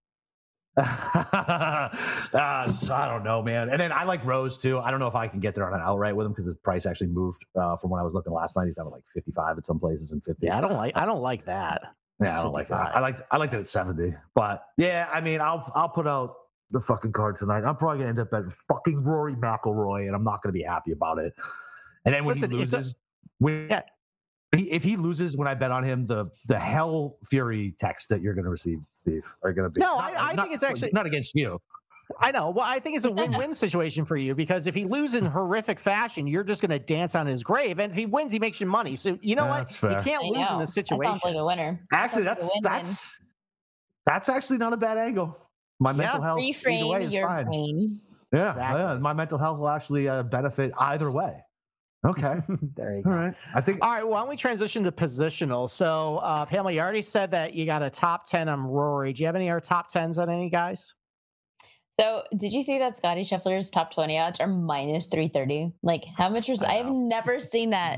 uh, so I don't know, man. And then I like Rose too. I don't know if I can get there on an outright with him because his price actually moved uh, from when I was looking last night. He's down to like fifty-five at some places and fifty. Yeah, I don't like. I don't like that. Yeah, I don't like that. fifty-five. I like I liked it at seventy. But yeah, I mean, I'll I'll put out the fucking card tonight. I'm probably gonna end up at fucking Rory McIlroy, and I'm not gonna be happy about it. And then when Listen, he it's a- loses, when Yeah. he, if he loses when I bet on him, the the hell fury text that you're gonna receive, Steve, are gonna be No, not- I- I not- think it's actually- not against you. I know. Well, I think it's a win-win situation for you because if he loses in horrific fashion, you're just going to dance on his grave, and if he wins, he makes you money. So you know That's what? fair. You can't I lose know. in this That situation. sounds like a winner. Actually, Sounds that's like a win-win. that's that's actually not a bad angle. My mental health either way Reframe is your fine. brain. Yeah, Exactly. yeah, my mental health will actually uh, benefit either way. Okay, There you all go. right. I think All right, why don't we transition to positional? So, uh, Pamela, you already said that you got a top ten on Rory. Do you have any other top tens on any guys? So, did you see that Scotty Scheffler's top twenty odds are minus three thirty? Like, how much was I I have know. never seen that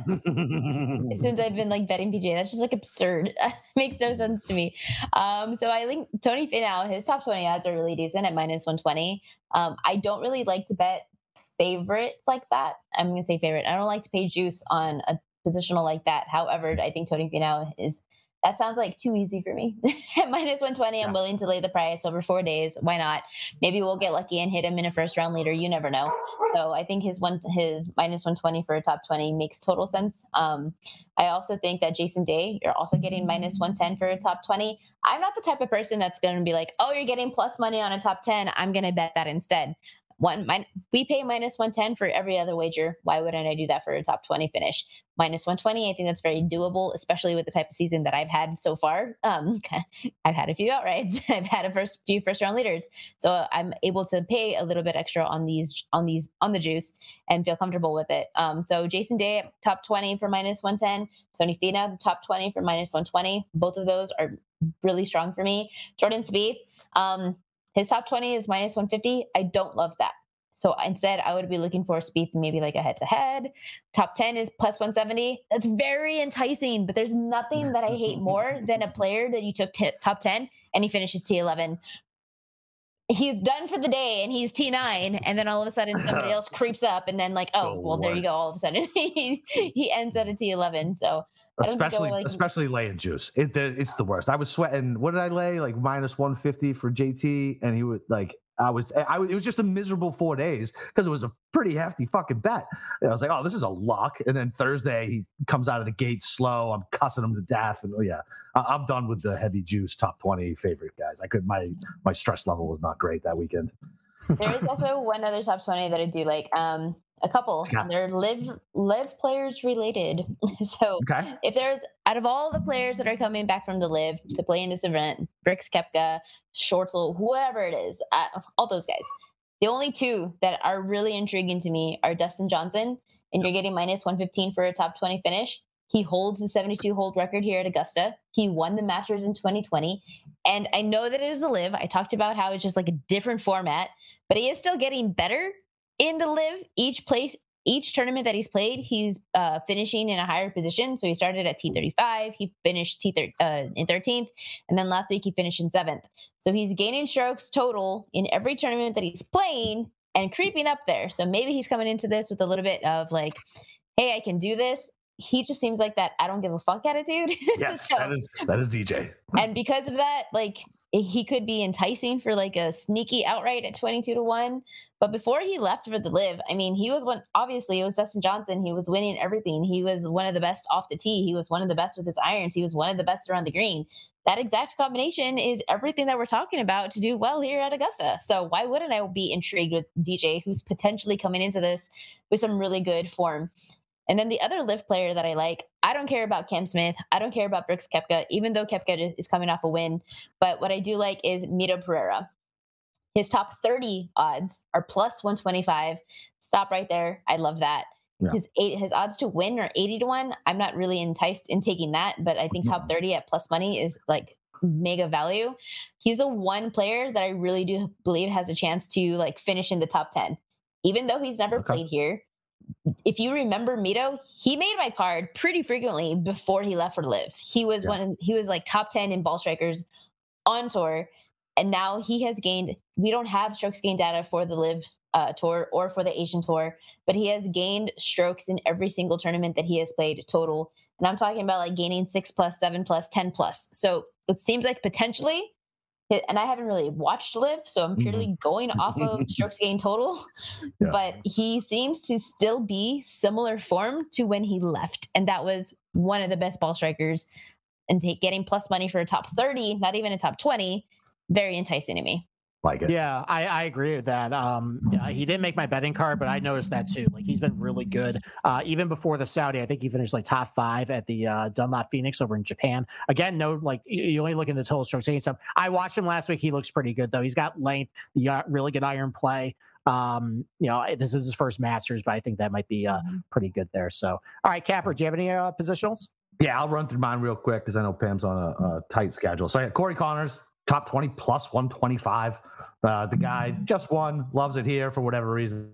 since I've been like betting P G A. That's just like absurd. Makes no sense to me. Um, so I think Tony Finau, his top twenty odds are really decent at minus one twenty. Um, I don't really like to bet favorites like that. I'm gonna say favorite. I don't like to pay juice on a positional like that. However, I think Tony Finau is. That sounds like too easy for me. At minus one twenty, I'm Yeah. willing to lay the price over four days. Why not? Maybe we'll get lucky and hit him in a first round leader. You never know. So I think his one his minus one twenty for a top twenty makes total sense. Um, I also think that Jason Day, you're also getting minus one ten for a top twenty. I'm not the type of person that's going to be like, oh, you're getting plus money on a top ten. I'm going to bet that instead. One, my, we pay minus one ten for every other wager. Why wouldn't I do that for a top twenty finish? Minus one twenty, I think that's very doable, especially with the type of season that I've had so far. Um, I've had a few outrights. I've had a first few first round leaders, so I'm able to pay a little bit extra on these on these on the juice and feel comfortable with it. Um, so Jason Day top twenty for minus one ten, Tony Finau top twenty for minus one twenty. Both of those are really strong for me. Jordan Spieth, um, his top twenty is minus one fifty. I don't love that. So instead, I would be looking for Spieth maybe like a head-to-head. Top ten is plus one seventy. That's very enticing, but there's nothing that I hate more than a player that you took t- top ten and he finishes T eleven. He's done for the day and he's T nine, and then all of a sudden somebody else creeps up, and then like, oh, The well, there you go. worst. All of a sudden he, he ends at a T eleven. So I don't think especially I'll, like- especially laying juice. It the- it's the worst. I was sweating. What did I lay? Like minus one fifty for J T, and he was like, I was, I was. It was just a miserable four days because it was a pretty hefty fucking bet. And I was like, oh, this is a lock. And then Thursday he comes out of the gate slow. I'm cussing him to death, and oh yeah, I, I'm done with the heavy juice top twenty favorite guys. I could my my stress level was not great that weekend. There is also one other top twenty that I do like. Um, a couple. Yeah. They're live live players related. So Okay. if there's out of all the players that are coming back from the live to play in this event, Brooks Koepka, Schwartzel, whoever it is, uh, all those guys. The only two that are really intriguing to me are Dustin Johnson, and you're getting minus one fifteen for a top twenty finish. He holds the seventy-two hold record here at Augusta. He won the Masters in twenty twenty. And I know that it is a live. I talked about how it's just like a different format, but he is still getting better in the live. Each place, each tournament that he's played, he's uh, finishing in a higher position. So he started at T thirty-five. He finished T thirty uh, in thirteenth. And then last week he finished in seventh. So he's gaining strokes total in every tournament that he's playing and creeping up there. So maybe he's coming into this with a little bit of like, hey, I can do this. He just seems like that I don't give a fuck attitude. Yes, so, that is that is D J. And because of that, like he could be enticing for like a sneaky outright at twenty-two to one. But before he left for the live, I mean, he was one, obviously it was Dustin Johnson. He was winning everything. He was one of the best off the tee. He was one of the best with his irons. He was one of the best around the green. That exact combination is everything that we're talking about to do well here at Augusta. So why wouldn't I be intrigued with D J, who's potentially coming into this with some really good form? And then the other live player that I like, I don't care about Cam Smith. I don't care about Brooks Koepka, even though Koepka is coming off a win. But what I do like is Mito Pereira. His top thirty odds are plus one twenty-five. Stop right there. I love that. Yeah. His eight, his odds to win are eighty to one. I'm not really enticed in taking that, but I think top thirty at plus money is like mega value. He's a one player that I really do believe has a chance to like finish in the top ten, even though he's never okay. played here. If you remember Mito, he made my card pretty frequently before he left for live. He was yeah. one, he was like top ten in ball strikers on tour. And now he has gained, we don't have strokes gain data for the live uh, tour or for the Asian tour, but he has gained strokes in every single tournament that he has played total. And I'm talking about like gaining six plus, seven plus, ten plus. So it seems like potentially, and I haven't really watched live, so I'm purely mm-hmm. going off of strokes gain total, yeah. but he seems to still be similar form to when he left. And that was one of the best ball strikers, and take, getting plus money for a top thirty, not even a top twenty, very enticing to me. Like it. Yeah, I, I agree with that. Um, yeah, he didn't make my betting card, but I noticed that too. Like he's been really good. Uh, even before the Saudi, I think he finished like top five at the uh, Dunlop Phoenix over in Japan. Again, no, like you only look at the total strokes gained stuff. I watched him last week. He looks pretty good though. He's got length. He got really good iron play. Um, you know, this is his first Masters, but I think that might be uh, pretty good there. So, all right, Capper, do you have any uh, positionals? Yeah, I'll run through mine real quick because I know Pam's on a, a tight schedule. So I had Corey Connors, top twenty plus one twenty-five. Uh, the guy just won, loves it here for whatever reason.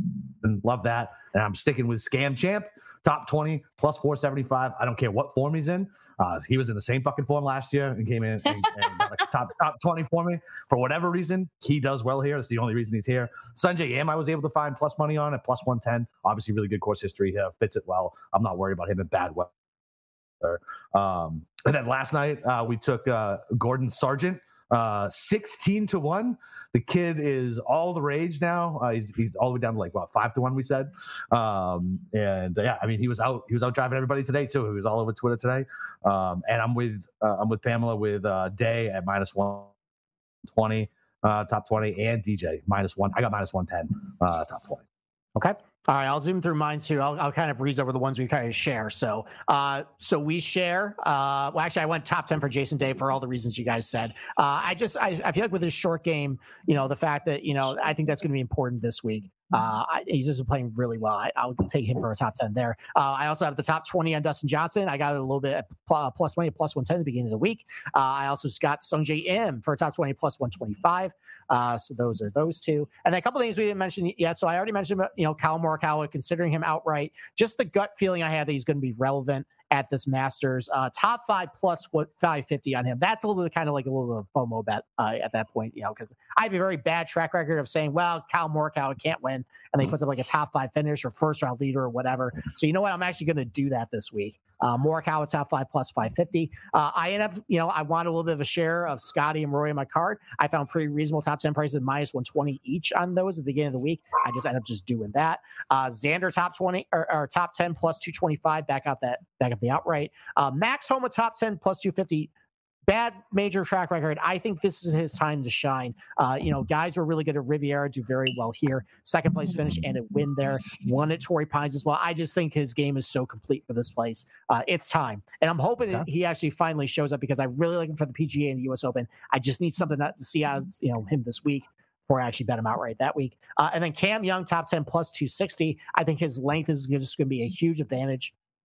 And love that. And I'm sticking with Scam Champ, top twenty plus four seventy-five. I don't care what form he's in. Uh, he was in the same fucking form last year and came in and, and got like a top top twenty for me. For whatever reason, he does well here. That's the only reason he's here. Sanjay Yam, I was able to find plus money on at plus one ten. Obviously, really good course history here. Fits it well. I'm not worried about him in bad weather. Um, and then last night, uh, we took uh, Gordon Sargent. Uh, sixteen to one. The kid is all the rage now. Uh, he's, he's all the way down to like what five to one we said. Um, and uh, yeah, I mean he was out. He was out driving everybody today too. He was all over Twitter today. Um, and I'm with uh, I'm with Pamela with uh, Day at minus one twenty, uh, top twenty, and D J minus one. I got minus one ten, uh, top twenty. Okay. All right, I'll zoom through mine too. I'll, I'll kind of breeze over the ones we kind of share. So, uh, so we share. Uh, well, actually, I went top ten for Jason Day for all the reasons you guys said. Uh, I just, I, I feel like with his short game, you know, the fact that you know, I think that's going to be important this week. Uh, I, he's just playing really well. I, I'll take him for a top ten there. Uh, I also have the top twenty on Dustin Johnson. I got it a little bit at pl- plus money, plus one ten at the beginning of the week. Uh, I also got Sungjae Im for a top twenty, plus one twenty-five. Uh, so those are those two. And then a couple of things we didn't mention yet. So I already mentioned, you know, Kyle Morikawa, considering him outright, just the gut feeling I have that he's going to be relevant at this Masters. Uh, top five plus what five fifty on him. That's a little bit kind of like a little bit of a FOMO bet uh, at that point, you know, because I have a very bad track record of saying, well, Kyle Morikawa can't win, and then he puts up like a top five finish or first round leader or whatever. So you know what? I'm actually going to do that this week. Uh, Morikawa top five plus five fifty. Uh, I end up, you know, I want a little bit of a share of Scotty and Rory in my card. I found pretty reasonable top ten prices, minus one twenty each on those at the beginning of the week. I just end up just doing that. Uh, Xander top twenty or, or top ten plus two twenty-five. Back out that, back up the outright. Uh, Max Homa top ten plus two fifty. Bad major track record. I think this is his time to shine. Uh, you know, guys are really good at Riviera, do very well here. Second place finish and a win there. Won at Torrey Pines as well. I just think his game is so complete for this place. Uh, it's time. And I'm hoping yeah. he actually finally shows up because I really like him for the P G A and the U S Open. I just need something to see out, you know, him this week before I actually bet him outright that week. Uh, and then Cam Young, top ten plus two sixty. I think his length is just going to be a huge advantage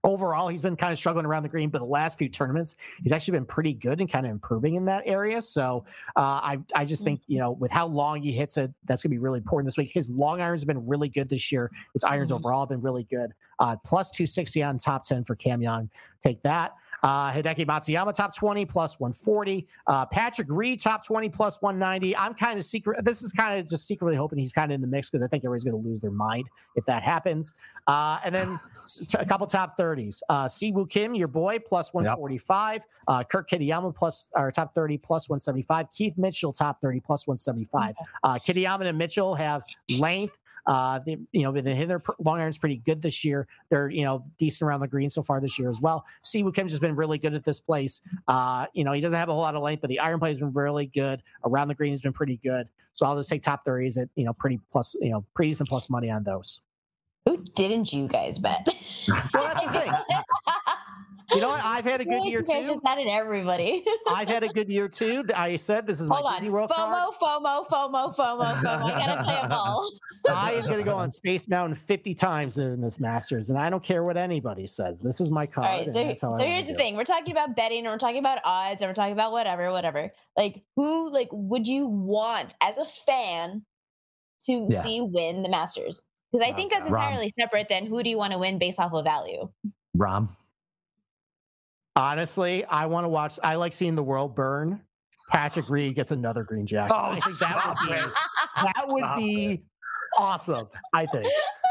overall, he's been kind of struggling around the green, but the last few tournaments, he's actually been pretty good and kind of improving in that area. So uh, I I just think, you know, with how long he hits it, that's going to be really important this week. His long irons have been really good this year. His irons mm-hmm. overall have been really good. Uh, plus two sixty on top ten for Cam Young. Take that. Uh, Hideki Matsuyama top twenty plus one forty. Uh, Patrick Reed top twenty plus one ninety. I'm kind of secret. This is kind of just secretly hoping he's kind of in the mix because I think everybody's going to lose their mind if that happens. Uh, and then a couple top thirties. Uh, Siwoo Kim, your boy, plus one forty-five. Yep. Uh, Kirk Kitayama plus or top thirty plus one seventy-five. Keith Mitchell top thirty plus one seventy-five. Uh, Kitayama and Mitchell have length. Uh, they, you know, they hit their long irons pretty good this year. They're, you know, decent around the green so far this year as well. Siwoo Kim's just been really good at this place. Uh, you know, he doesn't have a whole lot of length, but the iron play has been really good. Around the green has been pretty good. So I'll just take top thirties at, you know, pretty plus, you know, pretty decent plus money on those. Who didn't you guys bet? Well, that's the thing. You know what? I've had a good year too. Just not in everybody. I've had a good year too. I said this is Hold my on. Disney World FOMO, card. FOMO, FOMO, FOMO, FOMO. I gotta play them all. I am going to go on Space Mountain fifty times in this Masters, and I don't care what anybody says. This is my card. All right, so, that's how so I here's the do. thing: we're talking about betting, and we're talking about odds, and we're talking about whatever, whatever. Like, who, like, would you want as a fan to Yeah. see win the Masters? Because I think that's entirely separate than who do you want to win based off of value. Rom. Honestly, I want to watch. I like seeing the world burn. Patrick Reed gets another green jacket. Oh, I think that would be stop that would Stop be it. awesome. I think.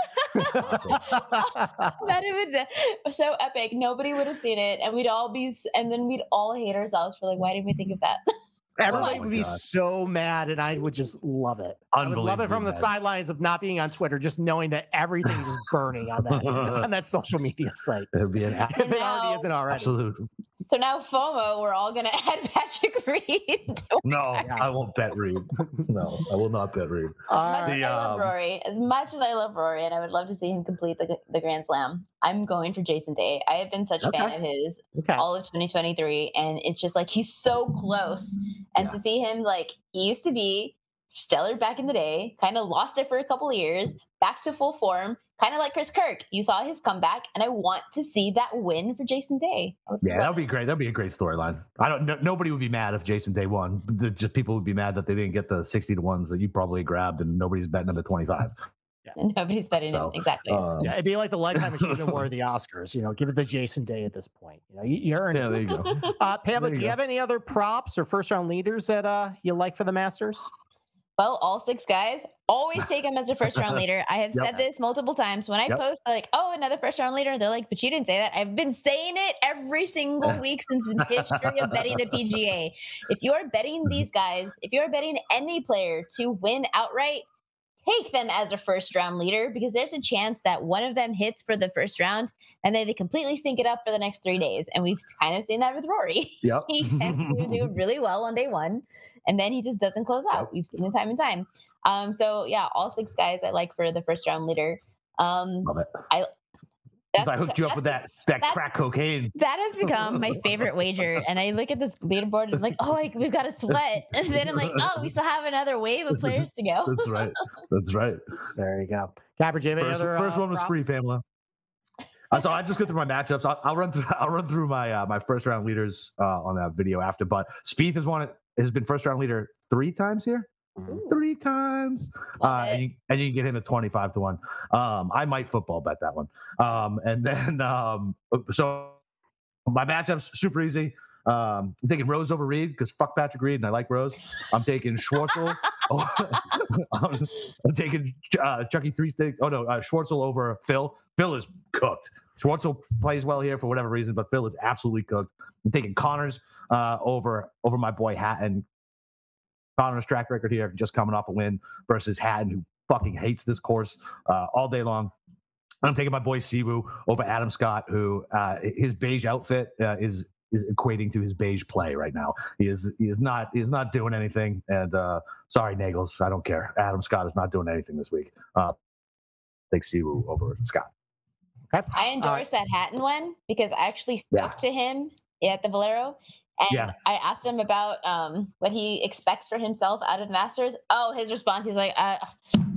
That would be so epic. Nobody would have seen it, and we'd all be, and then we'd all hate ourselves for like, why didn't we think of that? Everybody Oh would be God. so mad, and I would just love it. I would love it from the mad. sidelines of not being on Twitter, just knowing that everything is burning on that on that social media site. It would be an If it Now- already isn't already. absolute. So now FOMO, we're all gonna add Patrick Reed. No, Yes. I won't bet Reed. No, I will not bet Reed. All As much right. as I love um, Rory, as much as I love Rory, and I would love to see him complete the the Grand Slam, I'm going for Jason Day. I have been such a fan Okay. of his Okay. all of twenty twenty-three, and it's just like he's so close. And Yeah. to see him, like, he used to be stellar back in the day, kind of lost it for a couple of years, back to full form, kind of like Chris Kirk. You saw his comeback, and I want to see that win for Jason Day. I would Yeah, that love would be it. great. That'd be a great storyline. I don't. No, nobody would be mad if Jason Day won. The, just people would be mad that they didn't get the sixty to ones that you probably grabbed, and nobody's betting them at twenty five. And nobody's betting So, him exactly. Um, Yeah, it'd be like the Lifetime Achievement Award of the Oscars. You know, give it to Jason Day at this point. You know, you, you earned yeah, it. there you go. Uh, Pamela, There you do you go. have any other props or first round leaders that uh, you like for the Masters? Well, all six guys, always take him as a first round leader. I have Yep. said this multiple times. When I Yep. post like, oh, another first round leader, they're like, but you didn't say that. I've been saying it every single week since the history of betting the P G A. If you are betting these guys, if you are betting any player to win outright, take them as a first round leader, because there's a chance that one of them hits for the first round and then they completely sync it up for the next three days. And we've kind of seen that with Rory. Yep. He tends to do really well on day one, and then he just doesn't close out. We've seen it time and time. Um, so yeah, all six guys I like for the first round leader. Um, Love it. that's- Since I hooked you up with that that that's- crack cocaine. That has become my favorite wager. And I look at this leaderboard and I'm like, oh, like, we've got to sweat. And then I'm like, oh, we still have another wave of players to go. That's right. That's right. There you go. Capper, do you have any First, other, first uh, one was free, props? Pamela. Uh, so I just go through my matchups. I'll, I'll run through. I'll run through my uh, my first round leaders uh, on that video after. But Spieth has won it. Has been first round leader three times here. Ooh, Three times. love Uh, it. and, you, and you can get him at twenty-five to one. Um, I might football bet that one. Um, and then, um, so my matchup's super easy. Um, I'm taking Rose over Reed because fuck Patrick Reed and I like Rose. I'm taking Schwartzel. I'm, I'm taking uh, Chucky three stick. Oh no, uh, Schwartzel over Phil. Phil is cooked. Schwartzel plays well here for whatever reason, but Phil is absolutely cooked. I'm taking Connors uh, over over my boy Hatton. Connor's track record here, just coming off a win versus Hatton, who fucking hates this course uh, all day long. And I'm taking my boy Siwoo over Adam Scott, who uh, his beige outfit uh, is is equating to his beige play right now. He is he is not he is not doing anything. And uh, sorry, Nagels, I don't care. Adam Scott is not doing anything this week. Uh, take Siwoo over Scott. Okay. I endorse that Hatton one because I actually spoke Yeah. to him at the Valero. And Yeah. I asked him about um, what he expects for himself out of the Masters. Oh, his response, he's like, uh,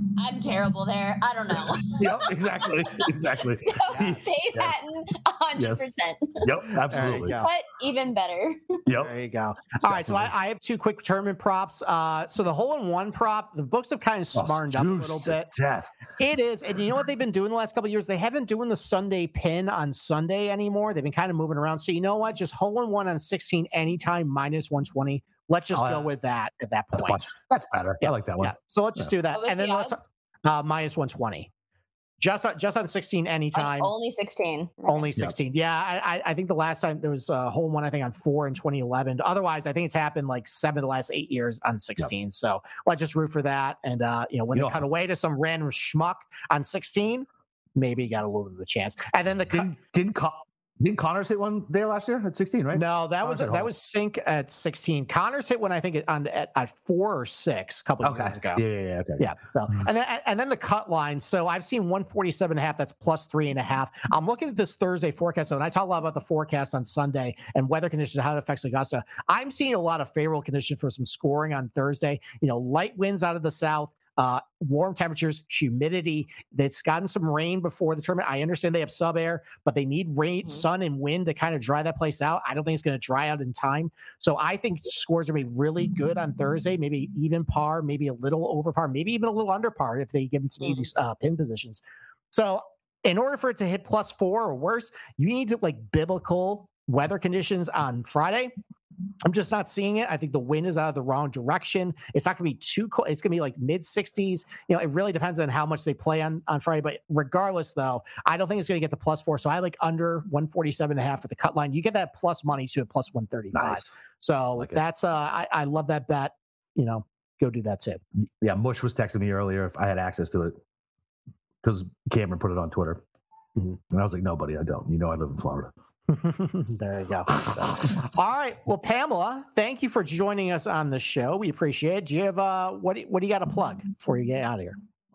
I'm terrible there. I don't know. Yep, exactly, exactly. Yes. Dave Hatton, one hundred percent. Yes. Yep, absolutely. But even better. Yep. There you go. All right, so I, I have two quick tournament props. Uh, so the hole-in-one prop, the books have kind of smartened oh, up a little bit. Death. It is, and you know what they've been doing the last couple of years? They haven't doing the Sunday pin on Sunday anymore. They've been kind of moving around. So you know what? Just hole-in-one on sixteen anytime minus one twenty. Let's just oh, go with that at that point. That's, that's better. Yeah. I like that one. Yeah. So let's just yeah. do that, and then the let's uh, minus one twenty. Just on, just on sixteen anytime. Like only sixteen. Only sixteen. Yeah, I I think the last time there was a hole one, I think on four in twenty eleven. Otherwise, I think it's happened like seven of the last eight years on sixteen. Yep. So let's just root for that. And uh, you know, when yeah. they cut away to some random schmuck on sixteen, maybe you got a little bit of a chance. And then the didn't didn't Con- didn't Connors hit one there last year at sixteen, right? No, that Connors was that was Sink at sixteen. Connors hit one, I think, on at, at four or six a couple of okay. years ago. Yeah, yeah, yeah. Okay. Yeah. So and then and then the cut line. So I've seen one forty-seven and a half. That's plus three and a half. I'm looking at this Thursday forecast. So and I talk a lot about the forecast on Sunday and weather conditions, how it affects Augusta. I'm seeing a lot of favorable conditions for some scoring on Thursday. You know, light winds out of the south. Uh, warm temperatures, humidity. It's gotten some rain before the tournament. I understand they have sub air, but they need rain, mm-hmm. sun, and wind to kind of dry that place out. I don't think it's going to dry out in time. So I think scores are going to be really good on Thursday, maybe even par, maybe a little over par, maybe even a little under par if they give them some mm-hmm. easy uh, pin positions. So in order for it to hit plus four or worse, you need to like biblical weather conditions on Friday. I'm just not seeing it. I think the wind is out of the wrong direction. It's not going to be too cold. It's going to be like mid sixties. You know, it really depends on how much they play on, on Friday. But regardless, though, I don't think it's going to get the plus four. So I like under one forty-seven and a half at the cut line. You get that plus money to a plus one thirty-five. Nice. So like that's, uh, I, I love that bet. You know, go do that too. Yeah. Mush was texting me earlier if I had access to it because Cameron put it on Twitter. Mm-hmm. And I was like, no, buddy, I don't. You know, I live in Florida. There you go. So, all right. Well, Pamela, thank you for joining us on the show. We appreciate it. Do you have uh, what? Do, what do you got to plug before you get out of here?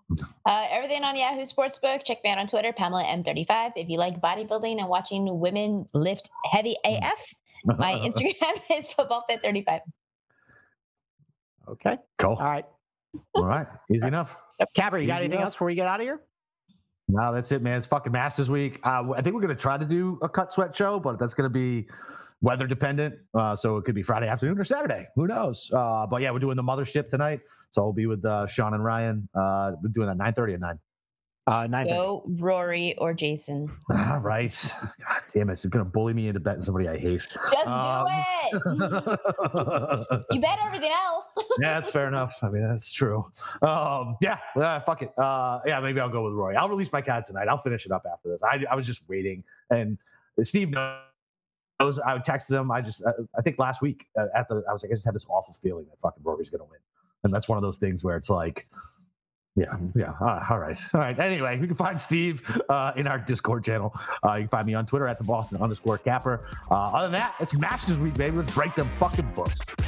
Uh, everything on Yahoo Sportsbook. Check me out on Twitter, Pamela M thirty-five. If you like bodybuilding and watching women lift heavy A F, my Instagram is football fit thirty-five. Okay. Cool. All right. All right. Easy enough. Yep. Capper, you Easy got anything enough. else before we get out of here? No, that's it, man. It's fucking Masters week. Uh, I think we're going to try to do a cut sweat show, but that's going to be weather dependent. Uh, so it could be Friday afternoon or Saturday. Who knows? Uh, but yeah, we're doing the mothership tonight. So I'll be with uh, Sean and Ryan. Uh, we're doing that nine thirty at nine. Uh, nine thirty. Go Rory or Jason. All right. God damn it. You're going to bully me into betting somebody I hate. Just um, do it. You bet everything else. Yeah, that's fair enough. I mean, that's true. Um, yeah, uh, fuck it. Uh, yeah, maybe I'll go with Rory. I'll release my card tonight. I'll finish it up after this. I, I was just waiting. And Steve knows. I texted him. I just, uh, I think last week uh, at the, I was like, I just had this awful feeling that fucking Rory's going to win. And that's one of those things where it's like, yeah, yeah. Uh, all right. All right. Anyway, you can find Steve uh, in our Discord channel. Uh, you can find me on Twitter at the Boston underscore Capper. Uh, other than that, it's Masters week, baby. Let's break them fucking books.